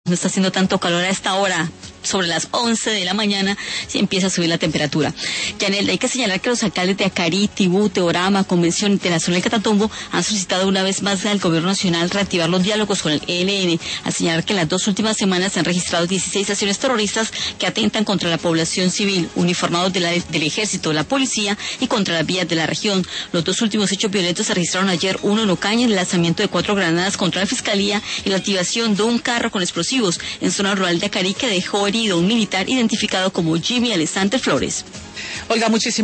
No está haciendo tanto calor a esta hora. Sobre las 11 de la mañana se empieza a subir la temperatura. Yanelda, hay que señalar que los alcaldes de Acarí, Tibú, Teorama, Convención Internacional de Catatumbo han solicitado una vez más al Gobierno Nacional reactivar los diálogos con el ELN, al señalar que en las 2 últimas semanas se han registrado 16 acciones terroristas que atentan contra la población civil, uniformados del Ejército, la Policía y contra las vías de la región. Los 2 últimos hechos violentos se registraron ayer, uno en Ocaña, el lanzamiento de 4 granadas contra la Fiscalía y la activación de un carro con explosivos en zona rural de Acarí que dejó herido un militar identificado como Jimmy Alessandre Flores. Olga, muchísimas